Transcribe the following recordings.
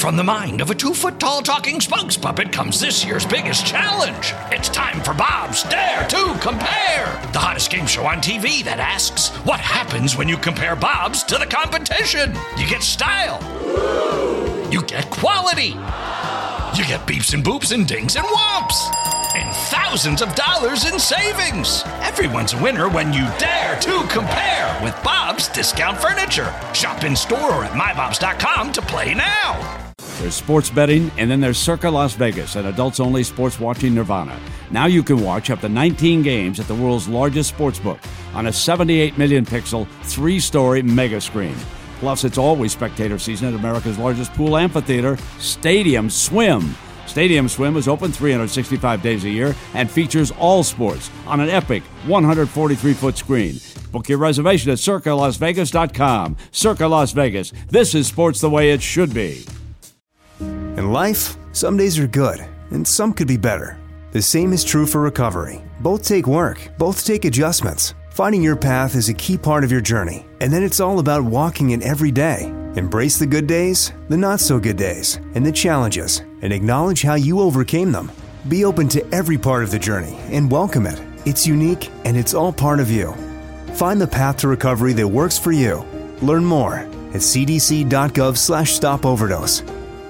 From the mind of a 2-foot-tall talking spokes puppet comes this year's biggest challenge. It's time for Bob's Dare to Compare, the hottest game show on TV that asks, what happens when you compare Bob's to the competition? You get style. You get quality. You get beeps and boops and dings and whomps. And thousands of dollars in savings. Everyone's a winner when you dare to compare with Bob's Discount Furniture. Shop in store or at mybobs.com to play now. There's sports betting, and then there's Circa Las Vegas, an adults-only sports watching nirvana. Now you can watch up to 19 games at the world's largest sportsbook on a 78 million pixel, 3-story mega screen. Plus, it's always spectator season at America's largest pool amphitheater, Stadium Swim. Stadium Swim is open 365 days a year and features all sports on an epic 143-foot screen. Book your reservation at CircaLasVegas.com. Circa Las Vegas. This is sports the way it should be. In life, some days are good, and some could be better. The same is true for recovery. Both take work, both take adjustments. Finding your path is a key part of your journey, and then it's all about walking it every day. Embrace the good days, the not-so-good days, and the challenges, and acknowledge how you overcame them. Be open to every part of the journey and welcome it. It's unique, and it's all part of you. Find the path to recovery that works for you. Learn more at cdc.gov/stopoverdose.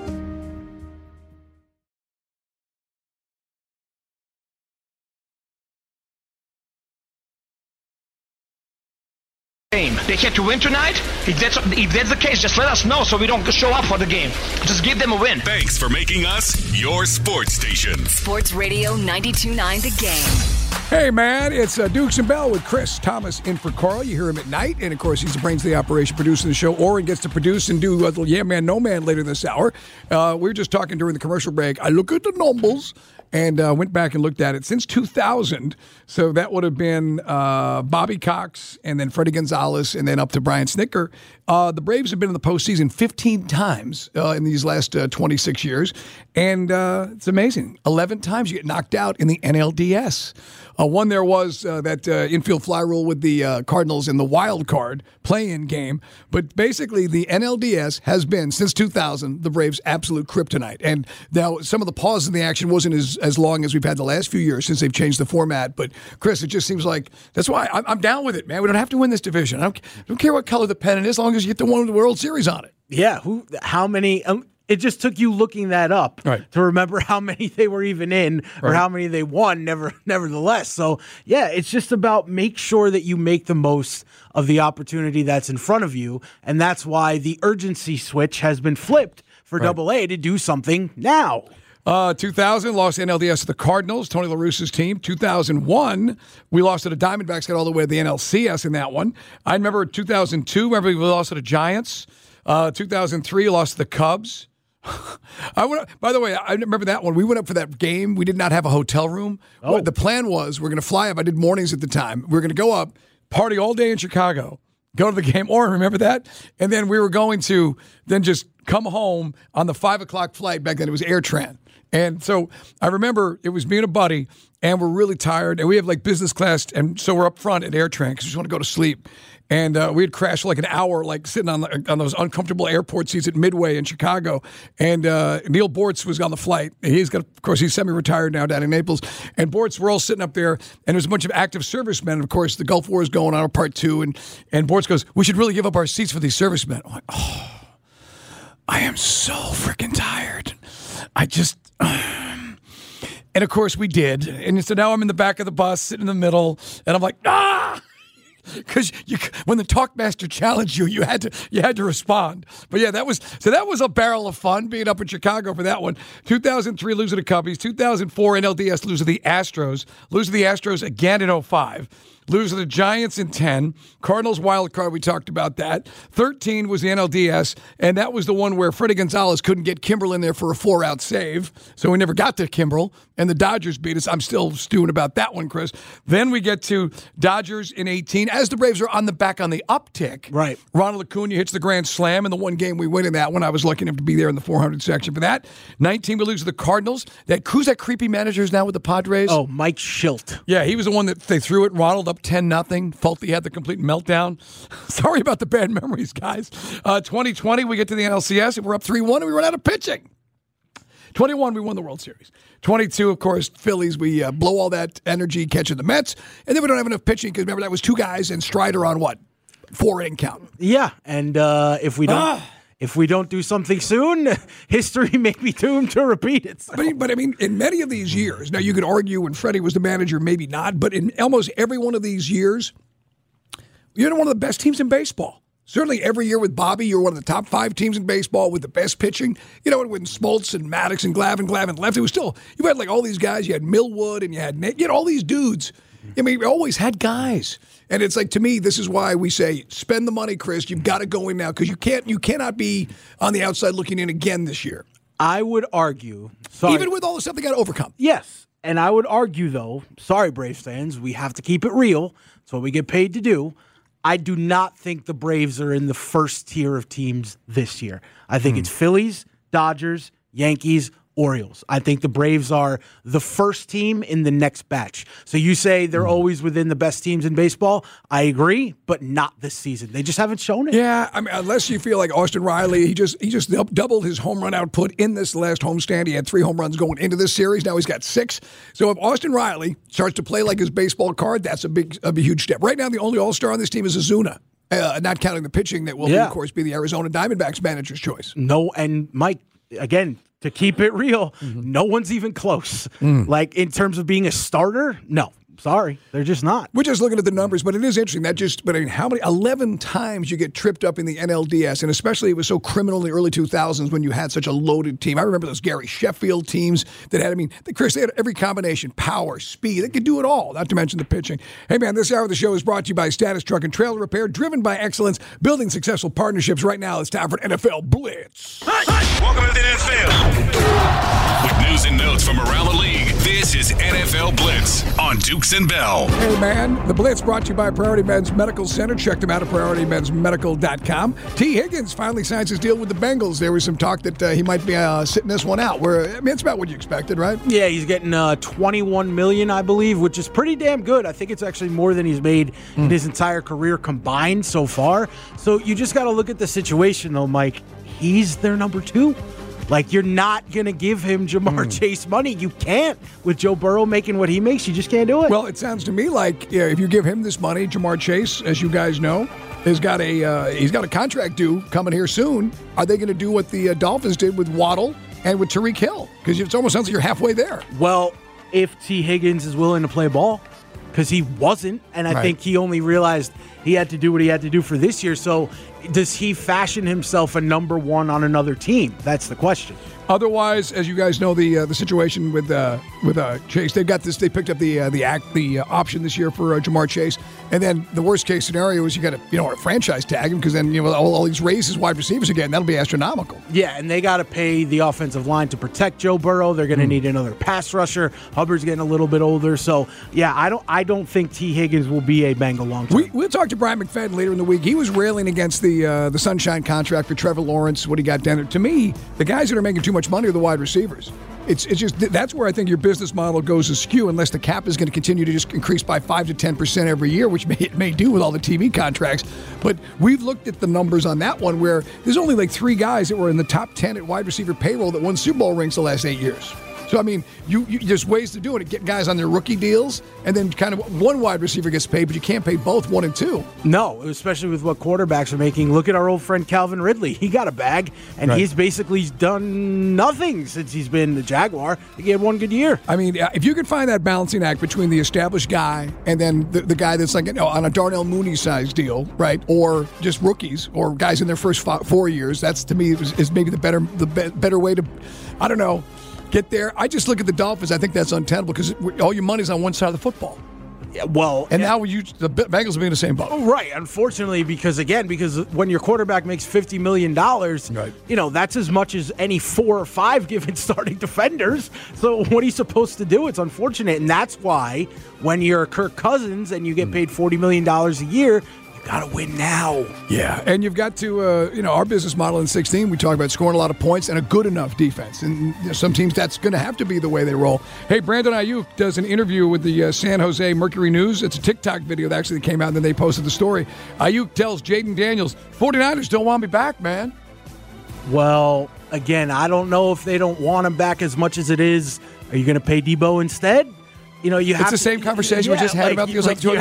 They had to win tonight? If that's the case, just let us know so we don't show up for the game. Just give them a win. Thanks for making us your sports station. Sports Radio 92.9 The Game. Hey, man, it's Dukes and Bell with Chris Thomas in for Carl. You hear him at night, and, of course, he's the brains of the operation, producing the show. Oren gets to produce and do Yeah Man, No Man later this hour. We were just talking during the commercial break. I look at the numbers and went back and looked at it. Since 2000, so that would have been Bobby Cox and then Freddie Gonzalez and then up to Brian Snicker. The Braves have been in the postseason 15 times in these last 26 years, and it's amazing. 11 times you get knocked out in the NLDS. One there was that infield fly rule with the Cardinals in the wild card play-in game. But basically, the NLDS has been, since 2000, the Braves' absolute kryptonite. And now some of the pause in the action wasn't as long as we've had the last few years since they've changed the format. But, Chris, it just seems like that's why I'm down with it, man. We don't have to win this division. I don't care what color the pennant is as long as you get the one with the World Series on it. Yeah, how many... it just took you looking that up to remember how many they were even in or how many they won, nevertheless. So, yeah, it's just about make sure that you make the most of the opportunity that's in front of you, and that's why the urgency switch has been flipped for AA to do something now. 2000, lost NLDS to the Cardinals, Tony La Russa's team. 2001, we lost to the Diamondbacks, got all the way to the NLCS in that one. I remember 2002, we lost to the Giants. 2003, lost to the Cubs. By the way, I remember that one. We went up for that game. We did not have a hotel room. What the plan was, we're going to fly up. I did mornings at the time. We were going to go up, party all day in Chicago, go to the game. Or remember that? And then we were going to then just come home on the 5 o'clock flight. Back then it was AirTran. And so I remember it was me and a buddy, and we're really tired, and we have like business class, and so we're up front at AirTran because we just want to go to sleep. And we had crashed for like an hour, like sitting on those uncomfortable airport seats at Midway in Chicago. And Neil Bortz was on the flight. Of course, he's semi-retired now down in Naples. And Bortz, we're all sitting up there, and there's a bunch of active servicemen. And of course, the Gulf War is going on, part 2. And Bortz goes, "We should really give up our seats for these servicemen." I'm like, oh, I am so freaking tired. And of course, we did. And so now I'm in the back of the bus, sitting in the middle, and I'm like, ah! Because when the Talkmaster challenged you, you had to respond. But yeah, that was a barrel of fun being up in Chicago for that one. 2003, losing to Cubbies. 2004, NLDS losing to the Astros. Losing to the Astros again in 2005. Losing to the Giants in 10. Cardinals wild card, we talked about that. 13 was the NLDS, and that was the one where Freddie Gonzalez couldn't get Kimbrel in there for a 4-out save, so we never got to Kimbrel, and the Dodgers beat us. I'm still stewing about that one, Chris. Then we get to Dodgers in 18. as the Braves are on the uptick, right? Ronald Acuna hits the grand slam in the one game we win in that one. I was lucky enough to be there in the 400 section for that. 19, we lose to the Cardinals. Who's that creepy manager now with the Padres? Oh, Mike Schilt. Yeah, he was the one that they threw at Ronald up 10-0. Folty had the complete meltdown. Sorry about the bad memories, guys. 2020, we get to the NLCS, and we're up 3-1, and we run out of pitching. 21, we won the World Series. 22, of course, Phillies, we blow all that energy catching the Mets. And then we don't have enough pitching because, remember, that was 2 guys and Strider on what? 4-inning count. Yeah, and if we don't do something soon, history may be doomed to repeat itself. But I mean, in many of these years, now you could argue when Freddie was the manager, maybe not, but in almost every one of these years, you're one of the best teams in baseball. Certainly every year with Bobby, you're one of the top 5 teams in baseball with the best pitching. You know, when Smoltz and Maddox and Glavine left, it was still, you had like all these guys. You had Millwood and you had all these dudes. I mean, we always had guys. And it's like, to me, this is why we say, spend the money, Chris. You've got to go in now because you cannot be on the outside looking in again this year. I would argue. Even with all the stuff they got to overcome. Yes. And I would argue, though, sorry, Braves fans, we have to keep it real. It's what we get paid to do. I do not think the Braves are in the first tier of teams this year. I think it's Phillies, Dodgers, Yankees, Orioles. I think the Braves are the first team in the next batch. So you say they're always within the best teams in baseball. I agree, but not this season. They just haven't shown it. Yeah, I mean, unless you feel like Austin Riley, he just doubled his home run output in this last homestand. He had 3 home runs going into this series. Now he's got 6. So if Austin Riley starts to play like his baseball card, that's a huge step. Right now, the only All-Star on this team is Ozuna. Not counting the pitching that will, of course, be the Arizona Diamondbacks manager's choice. No, and Mike, again, to keep it real, no one's even close. Like, in terms of being a starter, no. Sorry, they're just not. We're just looking at the numbers, but it is interesting. But I mean, how many? 11 times you get tripped up in the NLDS, and especially it was so criminal in the early 2000s when you had such a loaded team. I remember those Gary Sheffield teams that had, Chris, they had every combination, power, speed. They could do it all, not to mention the pitching. Hey, man, this hour of the show is brought to you by Status Truck and Trailer Repair, driven by excellence, building successful partnerships. Right now, it's time for NFL Blitz. Welcome to the NFL. With news and notes from around the league, this is NFL Blitz on Dukes and Bell. Hey, man, the Blitz brought to you by Priority Men's Medical Center. Check them out at PriorityMen'sMedical.com. T. Higgins finally signs his deal with the Bengals. There was some talk that he might be sitting this one out. It's about what you expected, right? Yeah, he's getting $21 million, I believe, which is pretty damn good. I think it's actually more than he's made in his entire career combined so far. So you just got to look at the situation, though, Mike. He's their number 2. Like, you're not going to give him Jamar Chase money. You can't. With Joe Burrow making what he makes, you just can't do it. Well, it sounds to me like if you give him this money, Jamar Chase, as you guys know, he's got a contract due coming here soon. Are they going to do what the Dolphins did with Waddle and with Tyreek Hill? Because it almost sounds like you're halfway there. Well, if T. Higgins is willing to play ball, because he wasn't, and I think he only realized he had to do what he had to do for this year. So does he fashion himself a number 1 on another team? That's the question. Otherwise, as you guys know, the situation with Chase, they've got this. They picked up the option this year for Jamar Chase, and then the worst case scenario is you got to franchise tag him because then all these raises wide receivers again. That'll be astronomical. Yeah, and they got to pay the offensive line to protect Joe Burrow. They're going to need another pass rusher. Hubbard's getting a little bit older, so yeah, I don't think T. Higgins will be a Bengal long term. We'll talk to Brian McFadden later in the week. He was railing against the Sunshine contract for Trevor Lawrence. What he got down there. To me, the guys that are making too much money are the wide receivers. It's just that's where I think your business model goes askew unless the cap is going to continue to just increase by 5 to 10% every year, which it may do with all the TV contracts. But we've looked at the numbers on that one where there's only like 3 guys that were in the top 10 at wide receiver payroll that won Super Bowl rings the last 8 years. So, I mean, there's ways to do it. Get guys on their rookie deals, and then kind of one wide receiver gets paid, but you can't pay both 1 and 2. No, especially with what quarterbacks are making. Look at our old friend Calvin Ridley. He got a bag, and he's basically done nothing since he's been the Jaguar. He had 1 good year. I mean, if you could find that balancing act between the established guy and then the guy that's like on a Darnell Mooney-sized deal, right, or just rookies or guys in their first 4 years, that's, to me, is maybe the better way to, I don't know, get there. I just look at the Dolphins. I think that's untenable because all your money's on one side of the football. Well, and now the Bengals will be in the same boat. Right. Unfortunately, because when your quarterback makes $50 million, right. That's as much as any 4 or 5 given starting defenders. So what are you supposed to do? It's unfortunate. And that's why when you're Kirk Cousins and you get paid $40 million a year, got to win now. Yeah, and you've got to, our business model in 16, we talk about scoring a lot of points and a good enough defense. And some teams, that's going to have to be the way they roll. Hey, Brandon Ayuk does an interview with the San Jose Mercury News. It's a TikTok video that actually came out, and then they posted the story. Ayuk tells Jaden Daniels, 49ers don't want me back, man. Well, again, I don't know if they don't want him back as much as it is. Are you going to pay Debo instead? It's the same conversation we just had about the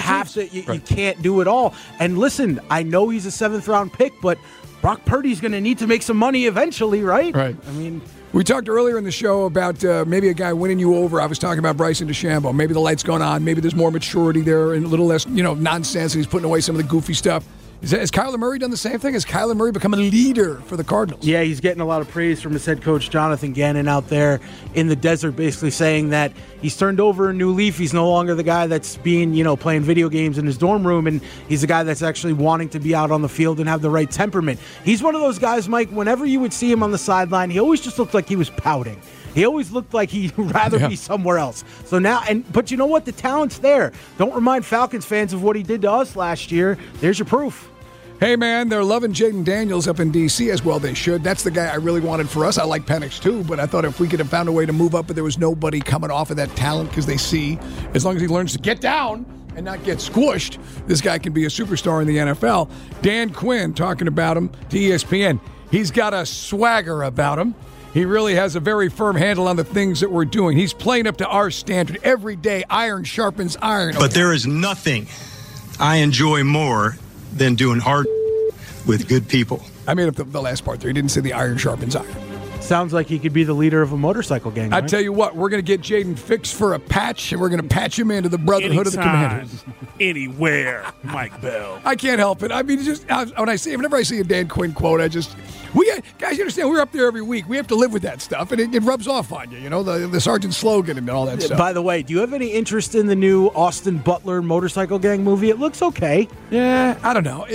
you can't do it all. And listen, I know he's a 7th-round pick, but Brock Purdy's going to need to make some money eventually, right? Right. I mean, we talked earlier in the show about maybe a guy winning you over. I was talking about Bryson DeChambeau. Maybe the light's gone on. Maybe there's more maturity there and a little less, nonsense. And he's putting away some of the goofy stuff. Has Kyler Murray done the same thing? Has Kyler Murray become a leader for the Cardinals? Yeah, he's getting a lot of praise from his head coach, Jonathan Gannon, out there in the desert, basically saying that he's turned over a new leaf. He's no longer the guy that's being, playing video games in his dorm room, and he's the guy that's actually wanting to be out on the field and have the right temperament. He's one of those guys, Mike, whenever you would see him on the sideline, he always just looked like he was pouting. He always looked like he'd rather be somewhere else. So now, but you know what? The talent's there. Don't remind Falcons fans of what he did to us last year. There's your proof. Hey, man, they're loving Jaden Daniels up in D.C. as well. They should. That's the guy I really wanted for us. I like Penix, too, but I thought if we could have found a way to move up, but there was nobody coming off of that talent because they see, as long as he learns to get down and not get squished, this guy can be a superstar in the NFL. Dan Quinn talking about him to ESPN. He's got a swagger about him. He really has a very firm handle on the things that we're doing. He's playing up to our standard. Every day, iron sharpens iron. But there is nothing I enjoy more than doing hard with good people. I made up the last part there. He didn't say the iron sharpens iron. Sounds like he could be the leader of a motorcycle gang. I tell you what, we're going to get Jaden fixed for a patch, and we're going to patch him into the Brotherhood of the Commanders. Anywhere, Mike Bell. I can't help it. I mean, whenever I see a Dan Quinn quote, guys, you understand, we're up there every week. We have to live with that stuff, and it rubs off on you, the Sergeant slogan and all that stuff. By the way, do you have any interest in the new Austin Butler motorcycle gang movie? It looks okay. Yeah, I don't know.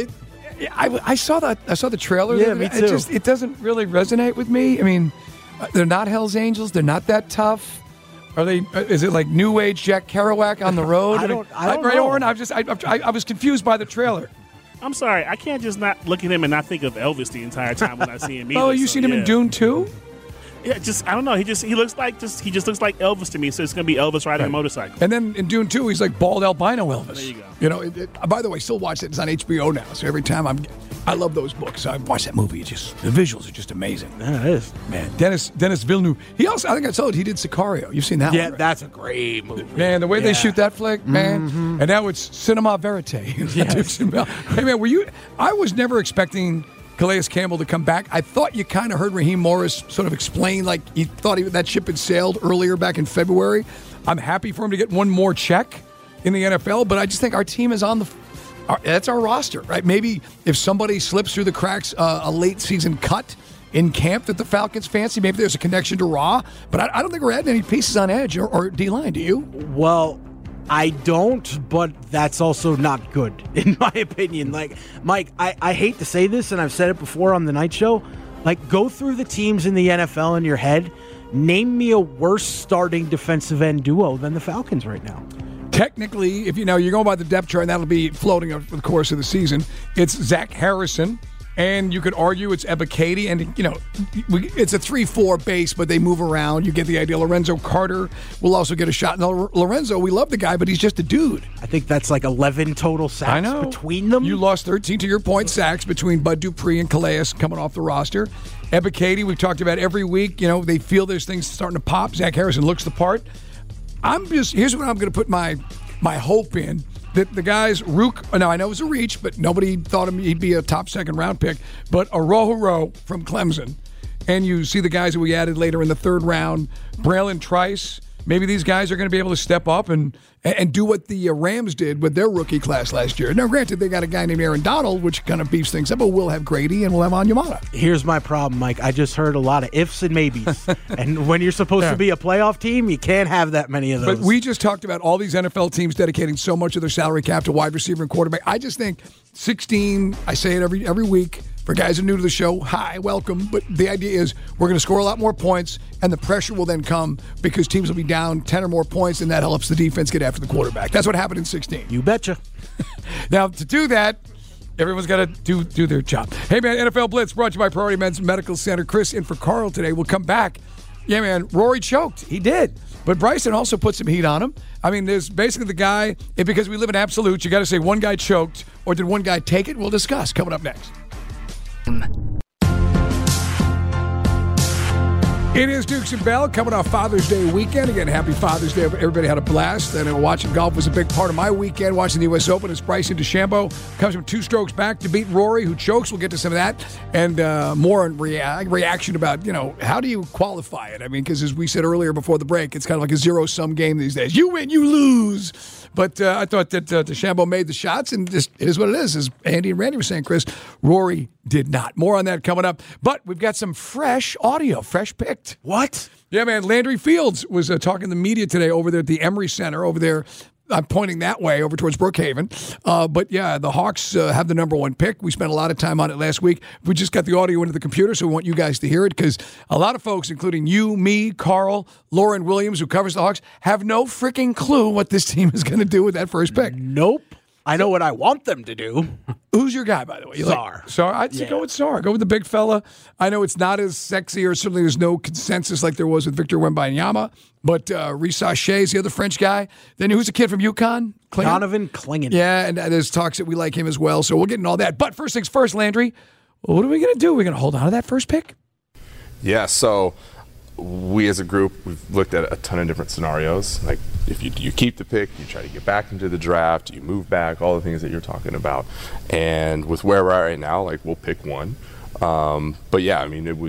I saw the trailer. Yeah, me too. It doesn't really resonate with me. I mean, they're not Hell's Angels. They're not that tough. Are they? Is it like New Age Jack Kerouac on the road? I don't know. Oren, I was confused by the trailer. I'm sorry, I can't just not look at him and not think of Elvis the entire time when I see him. Oh, you seen him in Dune 2? Yeah, I don't know. He just looks like Elvis to me. So it's gonna be Elvis riding a motorcycle. And then in Dune 2, he's like bald albino Elvis. There you go. By the way, still watch it. It's on HBO now. So every time I love those books. I watch that movie. The visuals are just amazing. Yeah, it is. Man, Dennis Villeneuve. He also, I think I told you, he did Sicario. You've seen that one? Yeah, that's a great movie. Man, the way they shoot that flick, man. Mm-hmm. And now it's cinema verite. Yes. Hey, man, I was never expecting Calais Campbell to come back. I thought you kind of heard Raheem Morris sort of explain like he thought that ship had sailed earlier back in February. I'm happy for him to get one more check in the NFL, but I just think our team is on that's our roster, right? Maybe if somebody slips through the cracks, a late season cut in camp that the Falcons fancy, maybe there's a connection to Raw, but I don't think we're adding any pieces on edge or D-line, do you? Well, I don't, but that's also not good, in my opinion. Like, Mike, I hate to say this, and I've said it before on the night show. Like, go through the teams in the NFL in your head. Name me a worse starting defensive end duo than the Falcons right now. Technically, if you're going by the depth chart, and that'll be floating over the course of the season, it's Zach Harrison, and you could argue it's Ebiketie, and it's a 3-4 base, but they move around. You get the idea. Lorenzo Carter will also get a shot. Now, Lorenzo, we love the guy, but he's just a dude. I think that's like 11 total sacks between them. You lost 13, to your point, sacks between Bud Dupree and Calais coming off the roster. Ebiketie, we've talked about every week. They feel there's things starting to pop. Zach Harrison looks the part. Here's what I'm going to put my hope in. That the guys, Rook, now I know it was a reach, but nobody thought he'd be a top second-round pick, but Arojo from Clemson. And you see the guys that we added later in the third round, Braylon Trice. Maybe these guys are going to be able to step up and and do what the Rams did with their rookie class last year. Now, granted, they got a guy named Aaron Donald, which kind of beefs things up, but we'll have Grady and we'll have Onyemata. Here's my problem, Mike. I just heard a lot of ifs and maybes. And when you're supposed to be a playoff team, you can't have that many of those. But we just talked about all these NFL teams dedicating so much of their salary cap to wide receiver and quarterback. I just think 16, I say it every week, for guys who are new to the show, hi, welcome. But the idea is we're going to score a lot more points, and the pressure will then come because teams will be down 10 or more points, and that helps the defense get after the quarterback. That's what happened in 16. You betcha. Now, to do that, everyone's got to do their job. Hey, man, NFL Blitz brought to you by Priority Men's Medical Center. Chris in for Carl today. We'll come back. Yeah, man, Rory choked. He did. But Bryson also put some heat on him. I mean, there's basically the guy, because we live in absolutes, you got to say one guy choked or did one guy take it? We'll discuss coming up next. It is Dukes and Bell coming off Father's Day weekend. Again, happy Father's Day. Everybody had a blast. And watching golf was a big part of my weekend. Watching the U.S. Open as Bryson DeChambeau comes from 2 strokes back to beat Rory, who chokes. We'll get to some of that. And more on reaction about, how do you qualify it? I mean, because as we said earlier before the break, it's kind of like a zero-sum game these days. You win, you lose. But I thought that DeChambeau made the shots, and just, it is what it is. As Andy and Randy were saying, Chris, Rory did not. More on that coming up. But we've got some fresh audio, fresh picked. What? Yeah, man. Landry Fields was talking to the media today over there at the Emory Center over there. I'm pointing that way over towards Brookhaven. But, yeah, the Hawks have the number 1 pick. We spent a lot of time on it last week. We just got the audio into the computer, so we want you guys to hear it because a lot of folks, including you, me, Carl, Lauren Williams, who covers the Hawks, have no freaking clue what this team is going to do with that first pick. Nope. I know what I want them to do. Who's your guy, by the way? Sarr. Sarr? I'd say go with Sarr. Go with the big fella. I know it's not as sexy, or certainly there's no consensus like there was with Victor Wembanyama, but Risa Shea is the other French guy. Then who's the kid from UConn? Donovan Clingan. Yeah, and there's talks that we like him as well, so we'll get into all that. But first things first, Landry, what are we going to do? Are we going to hold on to that first pick? Yeah, so we as a group, we've looked at a ton of different scenarios. Like if you keep the pick, you try to get back into the draft, you move back, all the things that you're talking about. And with where we're at right now, like we'll pick one. But yeah, I mean, I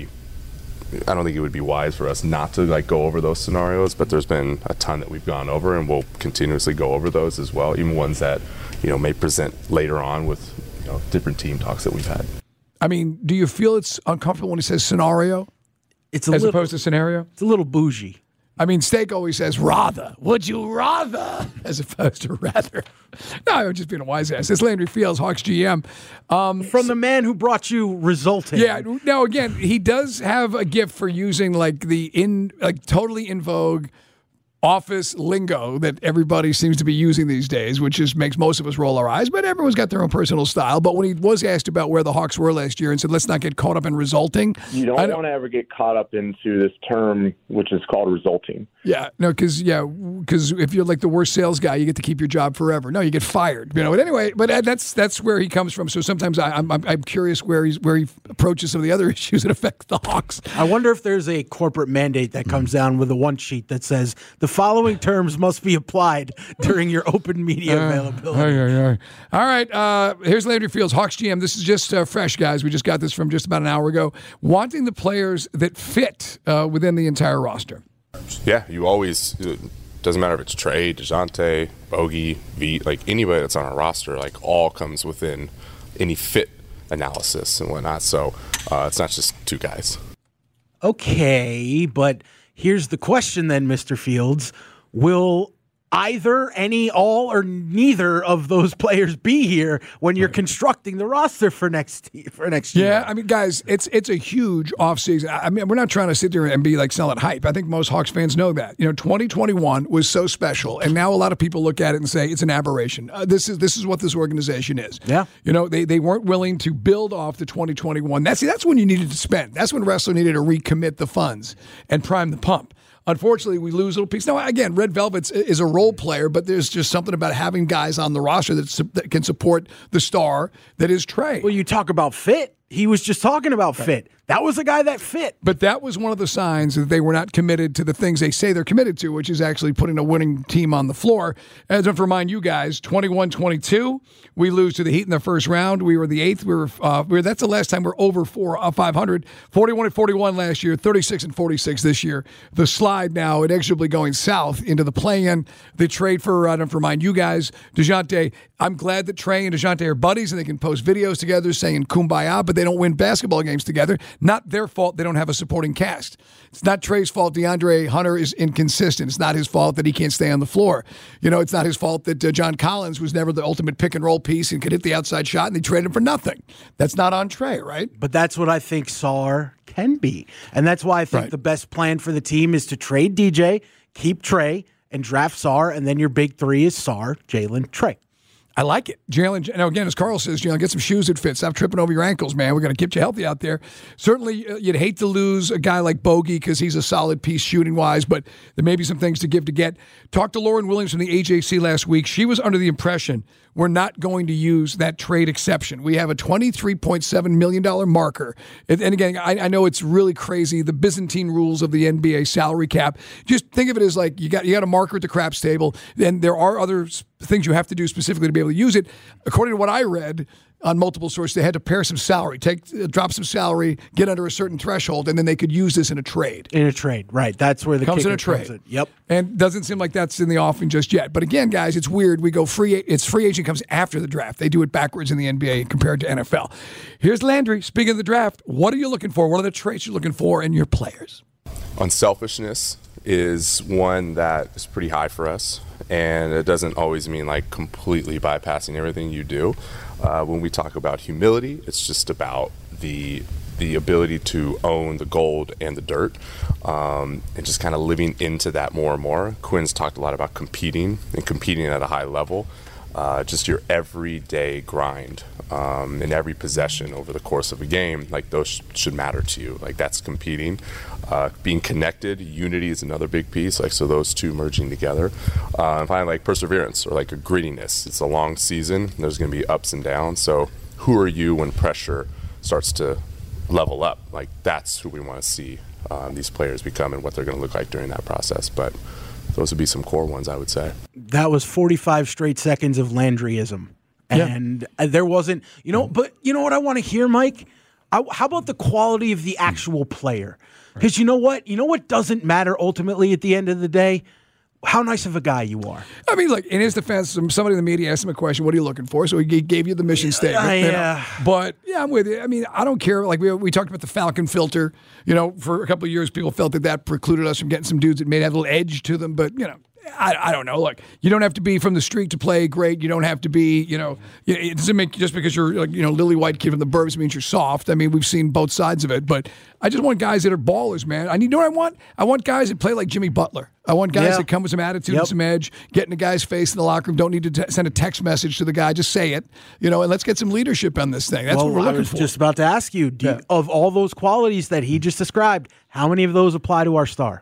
don't think it would be wise for us not to like go over those scenarios, but there's been a ton that we've gone over and we'll continuously go over those as well, even ones that, may present later on with, different team talks that we've had. I mean, do you feel it's uncomfortable when he says scenario? Opposed to scenario? It's a little bougie. I mean, Steak always says rather. Would you rather? As opposed to rather. No, I'm just being a wise ass. It's Landry Fields, Hawks GM. From the man who brought you Resulting. Yeah. Now, again, he does have a gift for using totally in vogue office lingo that everybody seems to be using these days, which just makes most of us roll our eyes, but everyone's got their own personal style. But when he was asked about where the Hawks were last year and said, let's not get caught up in resulting. You don't want to ever get caught up into this term, which is called resulting. Yeah, no, because if you're like the worst sales guy, you get to keep your job forever. No, you get fired. But anyway, but that's where he comes from. So sometimes I'm curious where he approaches some of the other issues that affect the Hawks. I wonder if there's a corporate mandate that comes down with a one sheet that says the following terms must be applied during your open media availability. All right, here's Landry Fields, Hawks GM. This is just fresh, guys. We just got this from just about an hour ago. Wanting the players that fit within the entire roster. Yeah, you always, doesn't matter if it's Trey, DeJounte, Bogey, Veet, like anybody that's on a roster, like all comes within any fit analysis and whatnot. So it's not just 2 guys. Okay, but here's the question then, Mr. Fields. Will either, any, all, or neither of those players be here when you're constructing the roster for next year? Yeah, I mean, guys, it's a huge offseason. I mean, we're not trying to sit there and be like selling hype. I think most Hawks fans know that. 2021 was so special, and now a lot of people look at it and say it's an aberration. This is what this organization is. Yeah. They weren't willing to build off the 2021. That's when you needed to spend. That's when wrestling needed to recommit the funds and prime the pump. Unfortunately, we lose a little piece. Now, again, Red Velvet is a role player, but there's just something about having guys on the roster that can support the star that is Trey. Well, you talk about fit. He was just talking about fit. that was a guy that fit. But that was one of the signs that they were not committed to the things they say they're committed to, which is actually putting a winning team on the floor. As to remind you guys, 21-22, we lose to the Heat in the first round. We were the 8th. That's the last time we're over 500. 41-41 last year, 36-46 this year. The slide now inexorably going south into the play-in. The trade for, I don't remind you guys, DeJounte. I'm glad that Trey and DeJounte are buddies and they can post videos together saying kumbaya, but they don't win basketball games together. Not their fault they don't have a supporting cast. It's not Trey's fault DeAndre Hunter is inconsistent. It's not his fault that he can't stay on the floor. It's not his fault that John Collins was never the ultimate pick-and-roll piece and could hit the outside shot, and they traded him for nothing. That's not on Trey, right? But that's what I think Sarr can be. And that's why I think the best plan for the team is to trade DJ, keep Trey, and draft Sarr, and then your big three is Sarr, Jalen, Trey. I like it. Jalen, now again, as Carl says, get some shoes that fit. Stop tripping over your ankles, man. We're going to keep you healthy out there. Certainly, you'd hate to lose a guy like Bogey because he's a solid piece shooting-wise, but there may be some things to give to get. Talked to Lauren Williams from the AJC last week. She was under the impression we're not going to use that trade exception. We have a $23.7 million marker. And again, I know it's really crazy, the Byzantine rules of the NBA salary cap. Just think of it as like you got a marker at the craps table, and there are other things you have to do specifically to be able to use it. According to what I read on multiple sources, they had to pare some salary, drop some salary, get under a certain threshold, and then they could use this in a trade. In a trade, right. That's where the comes kicker in a trade. Comes in. Yep. And doesn't seem like that's in the offing just yet. But again, guys, it's weird. We go free agent comes after the draft. They do it backwards in the NBA compared to NFL. Here's Landry. Speaking of the draft, what are you looking for? What are the traits you're looking for in your players? Unselfishness is one that is pretty high for us, and it doesn't always mean like completely bypassing everything you do. When we talk about humility, it's just about the ability to own the gold and the dirt, and just kind of living into that more and more. Quinn's talked a lot about competing at a high level. Just your everyday grind in every possession over the course of a game, like those should matter to you. Like that's competing. Being connected, unity is another big piece. Like so, those two merging together. And finally, like perseverance or like a grittiness. It's a long season. There's going to be ups and downs. So, who are you when pressure starts to level up? Like that's who we want to see these players become and what they're going to look like during that process. But those would be some core ones, I would say. That was 45 straight seconds of Landryism. And there wasn't, but you know what I want to hear, Mike? How about the quality of the actual player? Because you know what? You know what doesn't matter ultimately at the end of the day? How nice of a guy you are. I mean, look, in his defense, somebody in the media asked him a question, what are you looking for? So he gave you the mission statement. But, I'm with you. I mean, I don't care. Like, we talked about the Falcon filter. For a couple of years, people felt that precluded us from getting some dudes that may have a little edge to them. But, I don't know. Look, you don't have to be from the street to play great. You don't have to be, it doesn't make just because you're like, lily white kid from the burbs means you're soft. I mean, we've seen both sides of it, but I just want guys that are ballers, man. You know what I want? I want guys that play like Jimmy Butler. I want guys that come with some attitude and some edge, get in a guy's face in the locker room. Don't need to send a text message to the guy. Just say it, and let's get some leadership on this thing. That's what we're looking for. I was just about to ask you, of all those qualities that he just described, how many of those apply to our star?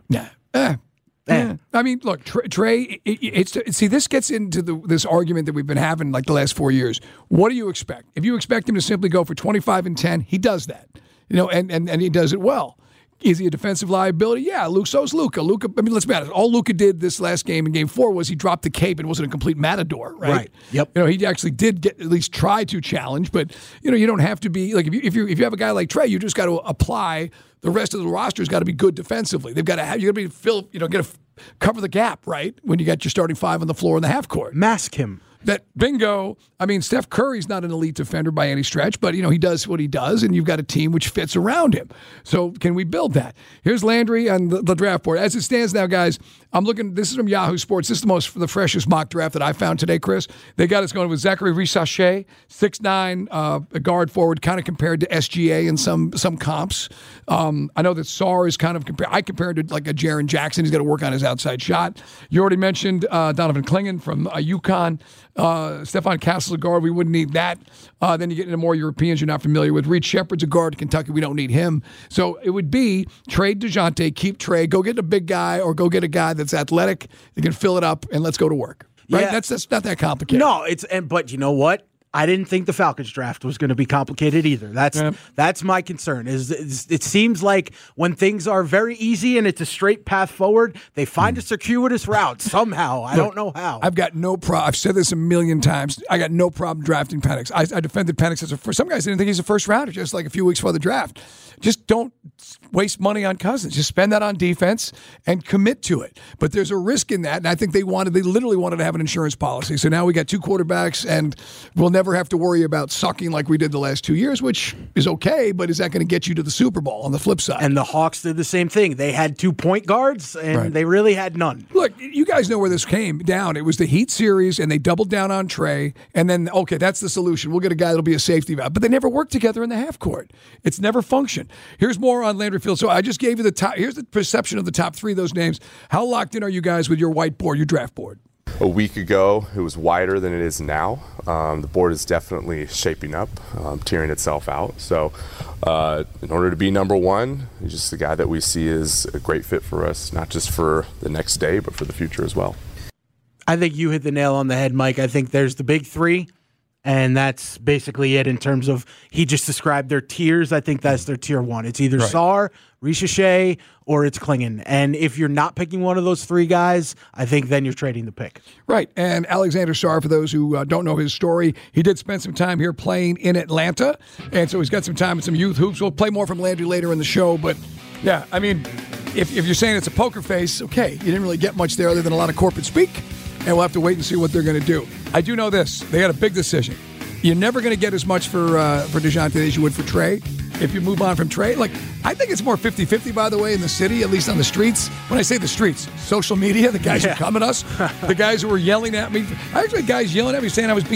I mean, look, Trey, this gets into this argument that we've been having like the last 4 years. What do you expect? If you expect him to simply go for 25 and 10, he does that, and he does it well. Is he a defensive liability? Yeah, so's Luka. I mean, let's be honest. All Luka did this last game in Game 4 was he dropped the cape and wasn't a complete matador, right? Yep. He actually did at least try to challenge, but you don't have to be like if you have a guy like Trey, you just got to apply. The rest of the roster's got to be good defensively. They've got to have you got to be cover the gap, right? When you got your starting five on the floor in the half court, mask him. That bingo. I mean, Steph Curry's not an elite defender by any stretch, but he does what he does, and you've got a team which fits around him. So can we build that? Here's Landry on the draft board. As it stands now, guys, I'm looking. This is from Yahoo Sports. This is the freshest mock draft that I found today, Chris. They got us going with Zachary Risacher, 6'9", a guard forward, kind of compared to SGA in some comps. I know that Sarr is kind of I compared to like a Jaren Jackson. He's got to work on his outside shot. You already mentioned Donovan Clingan from UConn. Stephon Castle's a guard. We wouldn't need that. Then you get into more Europeans you're not familiar with. Reed Shepherd's a guard. Kentucky, we don't need him. So it would be trade DeJounte, keep Trey, go get a big guy or go get a guy that's athletic. You can fill it up and let's go to work. Right? Yeah. That's not that complicated. No, but you know what? I didn't think the Falcons draft was going to be complicated either. That's my concern. Is it seems like when things are very easy and it's a straight path forward, they find a circuitous route somehow. I don't know how. I've got no problem. I've said this a million times. I got no problem drafting Penix. I defended Penix as a first. Some guys didn't think he's a first rounder just like a few weeks before the draft. Just don't waste money on Cousins. Just spend that on defense and commit to it. But there's a risk in that, and I think they literally wanted to have an insurance policy. So now we got 2 quarterbacks, and we'll never have to worry about sucking like we did the last 2 years, which is okay, but is that going to get you to the Super Bowl on the flip side? And the Hawks did the same thing. They had 2 point guards, and they really had none. Look, you guys know where this came down. It was the Heat series, and they doubled down on Trey, and then, okay, that's the solution. We'll get a guy that'll be a safety valve. But they never worked together in the half court. It's never functioned. Here's more on Landry Fields. So I just gave you the top. Here's the perception of the top 3 of those names. How locked in are you guys with your whiteboard, your draft board? A week ago, it was wider than it is now. The board is definitely shaping up, tearing itself out. So in order to be number 1, he's just the guy that we see as a great fit for us, not just for the next day, but for the future as well. I think you hit the nail on the head, Mike. I think there's the big 3, and that's basically it in terms of he just described their tiers. I think that's their tier 1. It's either Sarr, Richeche, or it's Klingon. And if you're not picking one of those 3 guys, I think then you're trading the pick. Right. And Alexander Sarr, for those who don't know his story, he did spend some time here playing in Atlanta. And so he's got some time in some youth hoops. We'll play more from Landry later in the show. But, yeah, I mean, if you're saying it's a poker face, okay, you didn't really get much there other than a lot of corporate speak. And we'll have to wait and see what they're going to do. I do know this. They had a big decision. You're never going to get as much for DeJounte as you would for Trey. If you move on from Trey, I think it's more 50-50, by the way, in the city, at least on the streets. When I say the streets, social media, the guys who come at us, the guys who were yelling at me. I actually had guys yelling at me saying I was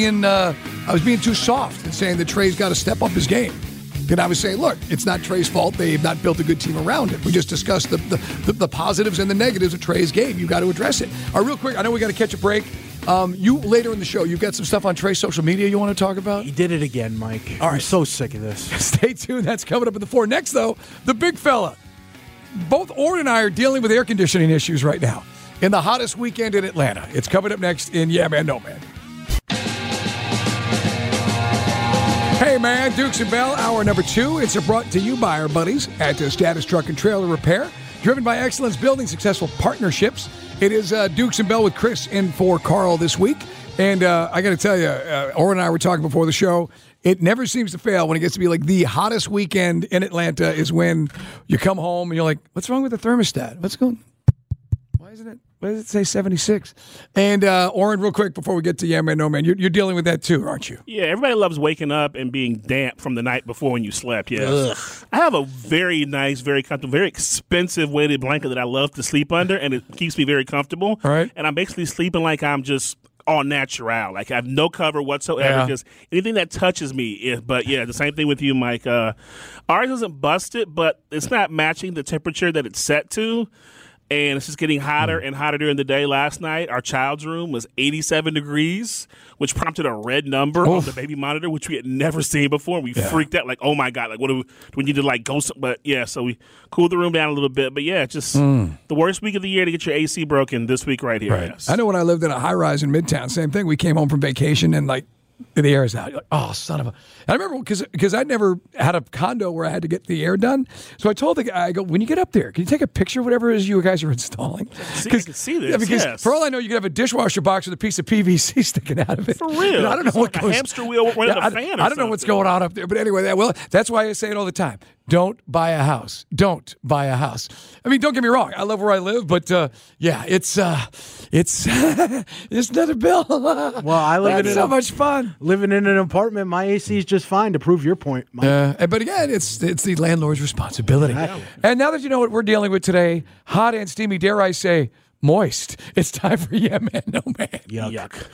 being too soft and saying that Trey's got to step up his game. And I was saying, look, it's not Trey's fault. They've not built a good team around him. We just discussed the positives and the negatives of Trey's game. You've got to address it. All right, real quick, I know we got to catch a break. You later in the show, you've got some stuff on Trey's social media you want to talk about? He did it again, Mike. All right. I'm so sick of this. Stay tuned. That's coming up in the 4. Next, though, the big fella. Both Orrin and I are dealing with air conditioning issues right now in the hottest weekend in Atlanta. It's coming up next in Yeah Man, No Man. Hey, man, Dukes and Bell, hour number 2. It's brought to you by our buddies at Status Truck and Trailer Repair. Driven by excellence, building successful partnerships. It is Dukes and Bell with Chris in for Carl this week. And I got to tell you, Orrin and I were talking before the show. It never seems to fail when it gets to be like the hottest weekend in Atlanta is when you come home and you're like, what's wrong with the thermostat? What's going on? Why does it say 76? And Orrin, real quick before we get to Yeah Man, No Man, you're dealing with that too, aren't you? Yeah, everybody loves waking up and being damp from the night before when you slept. Yes. I have a very nice, very comfortable, very expensive weighted blanket that I love to sleep under, and it keeps me very comfortable. All right. And I'm basically sleeping like I'm just all natural. Like I have no cover whatsoever. Just anything that touches me. But yeah, the same thing with you, Mike. Ours isn't busted, but it's not matching the temperature that it's set to. And it's just getting hotter and hotter during the day. Last night, our child's room was 87 degrees, which prompted a red number on the baby monitor, which we had never seen before. We freaked out, like, oh, my God, like, what do we need to, like, go? But, yeah, so we cooled the room down a little bit. But, yeah, just the worst week of the year to get your AC broken this week right here. Right. Yes. I know when I lived in a high-rise in Midtown, same thing. We came home from vacation and, like, the air is out. You're like, oh, son of a... I remember because I'd never had a condo where I had to get the air done. So I told the guy, I go, when you get up there, can you take a picture of whatever it is you guys are installing? I can see this, because for all I know, you could have a dishwasher box with a piece of PVC sticking out of it. For real. And I don't know what goes... a hamster wheel running a fan or I don't know what's going on up there. But anyway, that's why I say it all the time. Don't buy a house. Don't buy a house. I mean, don't get me wrong. I love where I live, but it's another bill. Well, I live in so much fun. Living in an apartment, my AC is just fine. To prove your point, Mike. But again, it's the landlord's responsibility. And now that you know what we're dealing with today, hot and steamy, dare I say, moist. It's time for Yeah Man, No Man. Yuck.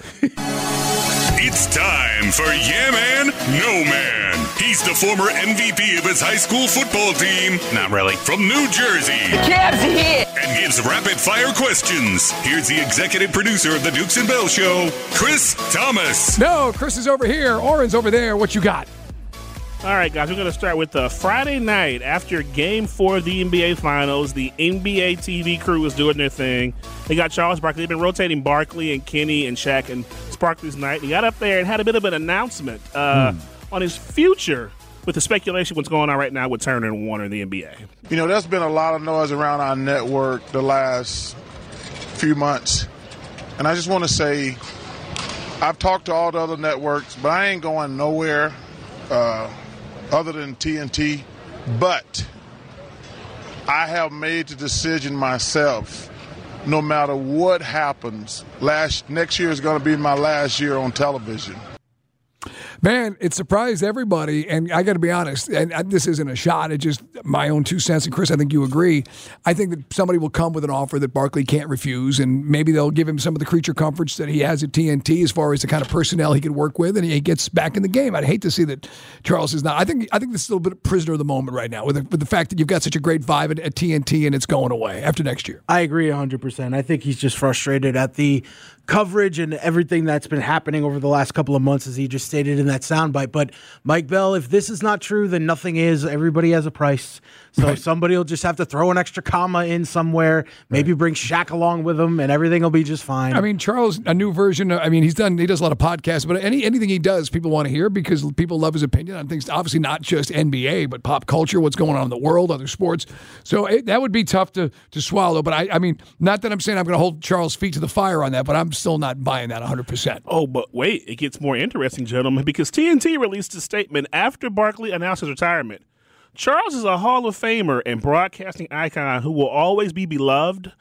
It's time for Yeah Man, No Man. He's the former MVP of his high school football team. Not really. From New Jersey. The Cavs are here. And gives rapid-fire questions. Here's the executive producer of the Dukes and Bell Show, Chris Thomas. No, Chris is over here. Orrin's over there. What you got? All right, guys, we're going to start with Friday night after Game 4 of the NBA Finals. The NBA TV crew was doing their thing. They got Charles Barkley. They've been rotating Barkley and Kenny and Shaq and Barkley's night. He got up there and had a bit of an announcement on his future with the speculation what's going on right now with Turner and Warner in the NBA. You know, there's been a lot of noise around our network the last few months. And I just want to say, I've talked to all the other networks, but I ain't going nowhere other than TNT. But I have made the decision myself, no matter what happens, next year is going to be my last year on television. Man, it surprised everybody, and I got to be honest, and this isn't a shot, it's just my own 2 cents, and Chris, I think you agree. I think that somebody will come with an offer that Barkley can't refuse, and maybe they'll give him some of the creature comforts that he has at TNT as far as the kind of personnel he can work with, and he gets back in the game. I'd hate to see that Charles is not. I think this is a little bit of prisoner of the moment right now with the fact that you've got such a great vibe at TNT, and it's going away after next year. I agree 100%. I think he's just frustrated at the coverage and everything that's been happening over the last couple of months, as he just stated in that soundbite. But Mike Bell, if this is not true, then nothing is. Everybody has a price. So somebody will just have to throw an extra comma in somewhere, maybe bring Shaq along with him, and everything will be just fine. I mean, Charles, a new version. He does a lot of podcasts, but anything he does, people want to hear because people love his opinion on things. Obviously, not just NBA, but pop culture, what's going on in the world, other sports. So that would be tough to swallow. But I mean, not that I'm saying I'm going to hold Charles' feet to the fire on that, but I'm still not buying that 100%. Oh, but wait, it gets more interesting, gentlemen, because TNT released a statement after Barkley announced his retirement. Charles is a Hall of Famer and broadcasting icon who will always be a beloved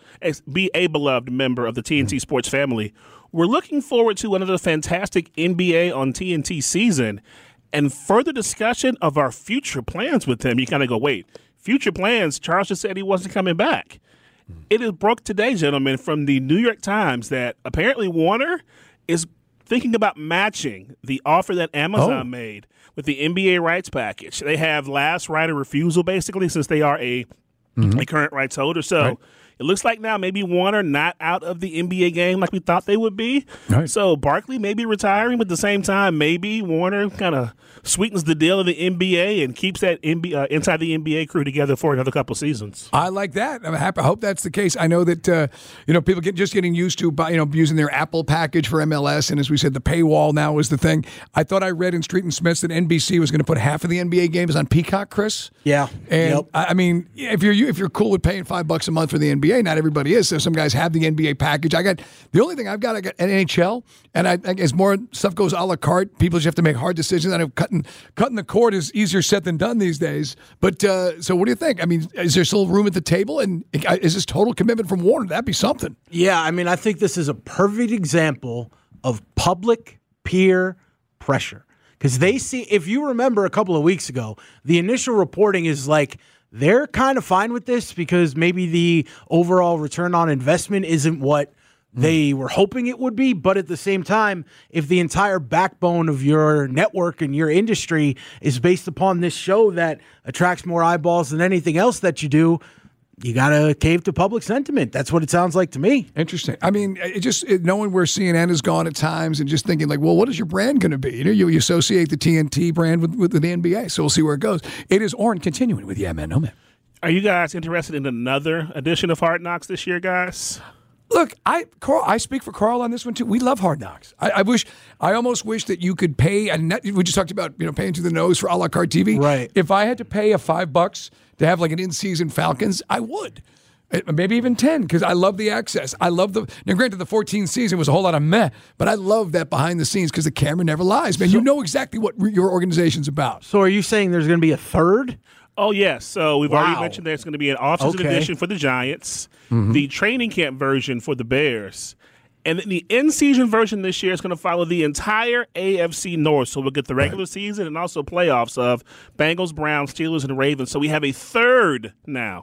member of the TNT sports family. We're looking forward to another fantastic NBA on TNT season and further discussion of our future plans with him. You kind of go, wait, future plans? Charles just said he wasn't coming back. It is broke today, gentlemen, from the New York Times that apparently Warner is thinking about matching the offer that Amazon made with the NBA rights package. They have last right of refusal, basically, since they are a current rights holder. So it looks like now maybe Warner not out of the NBA game like we thought they would be. Right. So Barkley may be retiring, but at the same time, maybe Warner kind of sweetens the deal of the NBA and keeps that inside the NBA crew together for another couple seasons. I like that. I'm happy. I hope that's the case. I know that people getting used to using their Apple package for MLS, and as we said, the paywall now is the thing. I thought I read in Street and Smiths that NBC was going to put half of the NBA games on Peacock, Chris. Yeah, and I mean, if you're cool with paying $5 a month for the NBA, not everybody is. So some guys have the NBA package. I got I got NHL, and I as more stuff goes a la carte, people just have to make hard decisions. I know cutting the cord is easier said than done these days. But so what do you think? I mean, is there still room at the table? And is this total commitment from Warner? That'd be something. Yeah, I mean, I think this is a perfect example of public peer pressure. Because they see, if you remember a couple of weeks ago, the initial reporting is like, they're kind of fine with this because maybe the overall return on investment isn't what they were hoping it would be. But at the same time, if the entire backbone of your network and your industry is based upon this show that attracts more eyeballs than anything else that you do, you got to cave to public sentiment. That's what it sounds like to me. Interesting. I mean, knowing where CNN has gone at times and just thinking like, well, what is your brand going to be? You associate the TNT brand with the NBA, so we'll see where it goes. It is Oren continuing with Yeah Man, No Man. Are you guys interested in another edition of Hard Knocks this year, guys? Look, I speak for Carl on this one too. We love Hard Knocks. I almost wish that you could pay we just talked about paying to the nose for a la carte TV. Right. If I had to pay $5 to have like an in-season Falcons, I would. Maybe even 10 because I love the access. I love now granted the 14th season was a whole lot of meh, but I love that behind the scenes because the camera never lies, man. You know exactly what your organization's about. So are you saying there's going to be a third? Oh, yes. So we've already mentioned there's going to be an off-season edition for the Giants, the training camp version for the Bears, and then the in-season version this year is going to follow the entire AFC North. So we'll get the regular season and also playoffs of Bengals, Browns, Steelers, and Ravens. So we have a third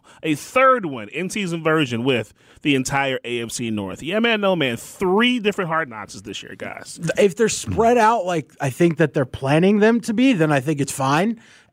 one, in-season version with the entire AFC North. Yeah, man, no, man. 3 different Hard Knocks this year, guys. If they're spread out like I think that they're planning them to be, then I think it's fine.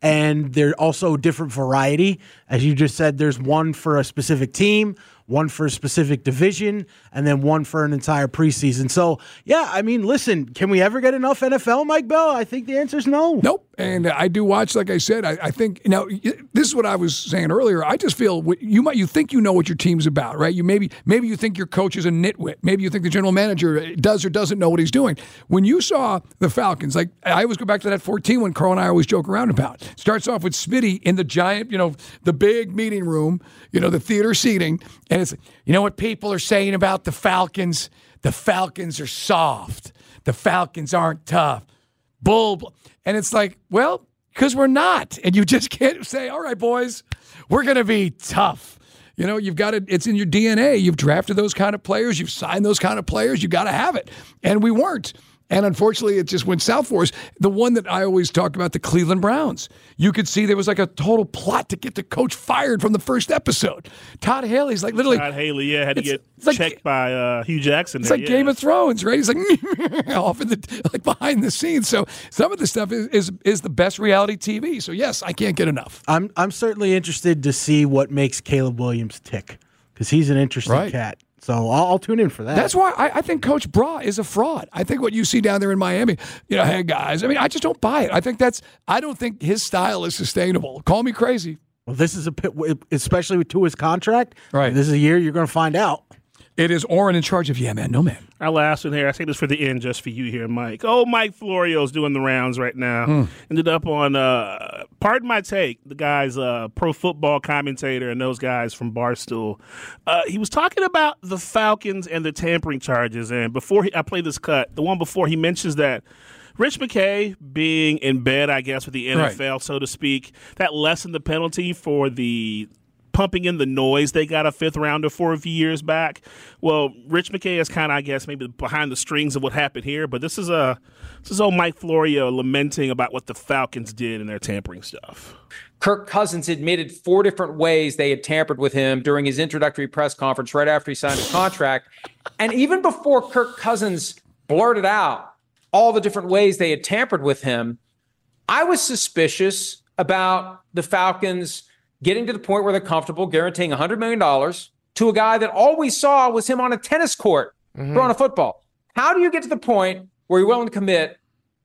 and they're also different variety. As you just said, there's one for a specific team, one for a specific division, and then one for an entire preseason. So, yeah, I mean, listen, can we ever get enough NFL, Mike Bell? I think the answer is no. Nope. And I do watch, like I said, I think, now, this is what I was saying earlier. I just feel you think you know what your team's about, right? Maybe you think your coach is a nitwit. Maybe you think the general manager does or doesn't know what he's doing. When you saw the Falcons, like I always go back to that 14 one Carl and I always joke around about. Starts off with Smitty in the giant, the big meeting room, the theater seating. And it's, you know what people are saying about the Falcons? The Falcons are soft. The Falcons aren't tough. Bull. And it's like, well, because we're not. And you just can't say, all right, boys, we're going to be tough. You've got it. It's in your DNA. You've drafted those kind of players. You've signed those kind of players. You got to have it. And we weren't. And unfortunately, it just went south for us. The one that I always talk about, the Cleveland Browns. You could see there was like a total plot to get the coach fired from the first episode. Todd Haley's like literally. Todd Haley, had to get checked by Hugh Jackson. It's like Game of Thrones, right? He's like off in the behind the scenes. So some of the stuff is the best reality TV. So yes, I can't get enough. I'm certainly interested to see what makes Caleb Williams tick because he's an interesting cat. So I'll tune in for that. That's why I think Coach Bra is a fraud. I think what you see down there in Miami, hey guys, I just don't buy it. I don't think his style is sustainable. Call me crazy. Well, this is especially with Tua's contract. Right. This is a year you're going to find out. It is Oren in charge of Yeah Man, No Man. Our last one here, I say this for the end just for you here, Mike. Oh, Mike Florio's doing the rounds right now. Ended up on, pardon my take, the guy's pro football commentator and those guys from Barstool. He was talking about the Falcons and the tampering charges. And before I play this cut, the one before he mentions that Rich McKay being in bed, I guess, with the NFL, so to speak, that lessened the penalty for the pumping in the noise they got a fifth rounder for a few years back. Well, Rich McKay is kind of, I guess, maybe behind the strings of what happened here, but this is old Mike Florio lamenting about what the Falcons did in their tampering stuff. Kirk Cousins admitted 4 different ways they had tampered with him during his introductory press conference right after he signed his contract. And even before Kirk Cousins blurted out all the different ways they had tampered with him, I was suspicious about the Falcons getting to the point where they're comfortable guaranteeing $100 million to a guy that all we saw was him on a tennis court throwing a football. How do you get to the point where you're willing to commit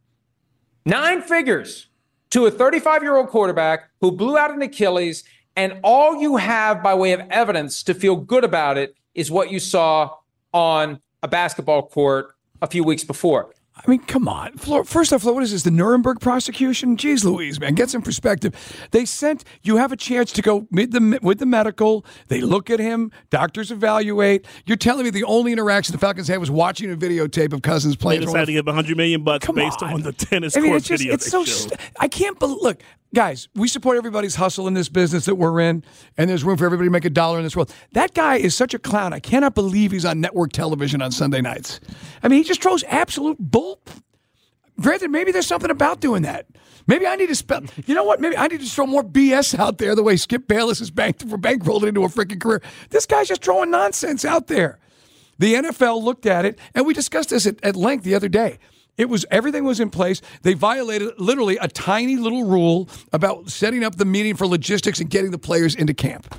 9 figures to a 35-year-old quarterback who blew out an Achilles, and all you have by way of evidence to feel good about it is what you saw on a basketball court a few weeks before? I mean, come on. First off, what is this, the Nuremberg prosecution? Jeez Louise, man, get some perspective. You have a chance to go with the medical. They look at him. Doctors evaluate. You're telling me the only interaction the Falcons had was watching a videotape of Cousins playing. They decided to give $100 million based on the tennis court video. I can't believe. Look, guys, we support everybody's hustle in this business that we're in, and there's room for everybody to make $1 in this world. That guy is such a clown. I cannot believe he's on network television on Sunday nights. I mean, he just throws absolute bull. Granted, maybe there's something about doing that. Maybe I need to spend. You know what? Maybe I need to throw more BS out there the way Skip Bayless is bankrolled into a freaking career. This guy's just throwing nonsense out there. The NFL looked at it, and we discussed this at length the other day. Everything was in place. They violated literally a tiny little rule about setting up the meeting for logistics and getting the players into camp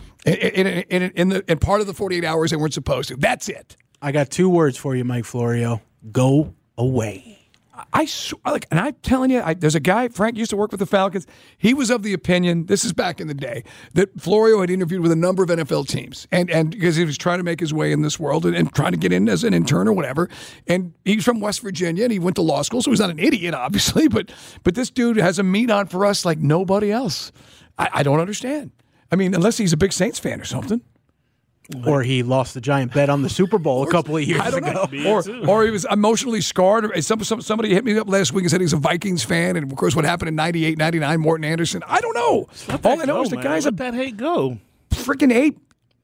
in part of the 48 hours they weren't supposed to. That's it. I got 2 words for you, Mike Florio. Go away. And I'm telling you, there's a guy, Frank used to work with the Falcons. He was of the opinion, this is back in the day, that Florio had interviewed with a number of NFL teams. And because he was trying to make his way in this world and trying to get in as an intern or whatever. And he's from West Virginia and he went to law school, so he's not an idiot, obviously. But this dude has a meat on for us like nobody else. I don't understand. I mean, unless he's a big Saints fan or something. Or he lost the giant bet on the Super Bowl a couple of years ago. Or he was emotionally scarred. Somebody hit me up last week and said he's a Vikings fan. And, of course, what happened in 98, 99, Morton Anderson. I don't know. All I know is the guy's Let that hate go. Freaking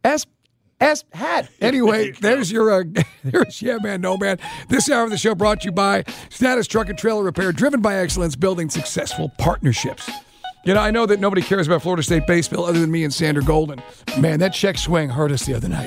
S hat. Anyway, there's Yeah Man, No Man. This hour of the show brought to you by Status Truck and Trailer Repair, driven by excellence, building successful partnerships. I know that nobody cares about Florida State baseball other than me and Sander Golden. Man, that check swing hurt us the other night.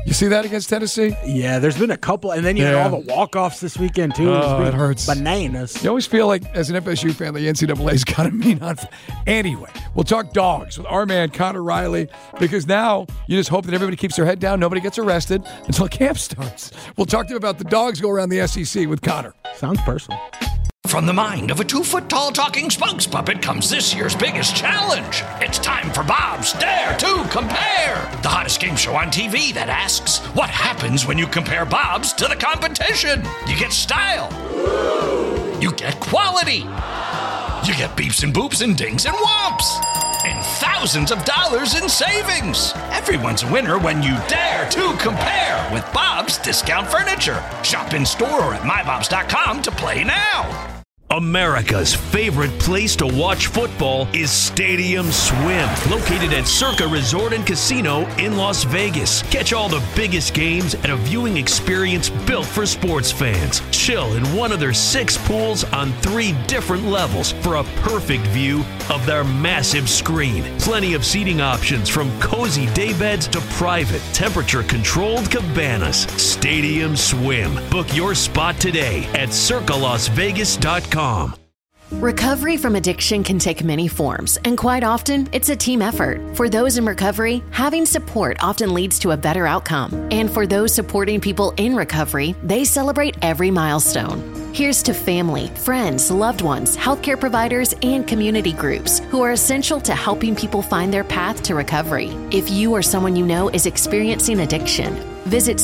You see that against Tennessee? Yeah, there's been a couple, and then you had all the walk-offs this weekend too. Oh, it hurts. Bananas. You always feel like, as an FSU fan, the NCAA's got to mean on. Anyway, we'll talk dogs with our man Connor Riley, because now you just hope that everybody keeps their head down, nobody gets arrested until camp starts. We'll talk to you about the dogs go around the SEC with Connor. Sounds personal. From the mind of a 2-foot-tall talking spokes puppet comes this year's biggest challenge. It's time for Bob's Dare to Compare, the hottest game show on TV that asks, what happens when you compare Bob's to the competition? You get style. You get quality. You get beeps and boops and dings and whomps. And thousands of dollars in savings. Everyone's a winner when you dare to compare with Bob's Discount Furniture. Shop in store or at mybobs.com to play now. America's favorite place to watch football is Stadium Swim, located at Circa Resort and Casino in Las Vegas. Catch all the biggest games at a viewing experience built for sports fans. Chill in one of their 6 pools on 3 different levels for a perfect view of their massive screen. Plenty of seating options from cozy daybeds to private, temperature-controlled cabanas. Stadium Swim. Book your spot today at circalasvegas.com. Recovery from addiction can take many forms, and quite often, it's a team effort. For those in recovery, having support often leads to a better outcome. And for those supporting people in recovery, they celebrate every milestone. Here's to family, friends, loved ones, healthcare providers, and community groups who are essential to helping people find their path to recovery. If you or someone you know is experiencing addiction, visit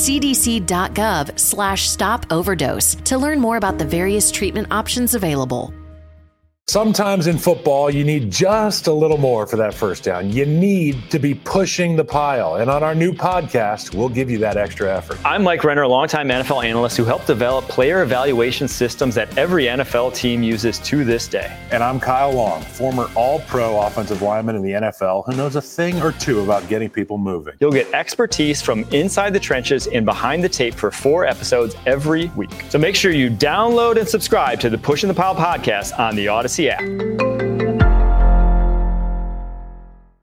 cdc.gov/stop overdose to learn more about the various treatment options available. Sometimes in football, you need just a little more for that first down. You need to be pushing the pile. And on our new podcast, we'll give you that extra effort. I'm Mike Renner, a longtime NFL analyst who helped develop player evaluation systems that every NFL team uses to this day. And I'm Kyle Long, former all-pro offensive lineman in the NFL who knows a thing or two about getting people moving. You'll get expertise from inside the trenches and behind the tape for 4 episodes every week. So make sure you download and subscribe to the Pushing the Pile podcast on the Odyssey app.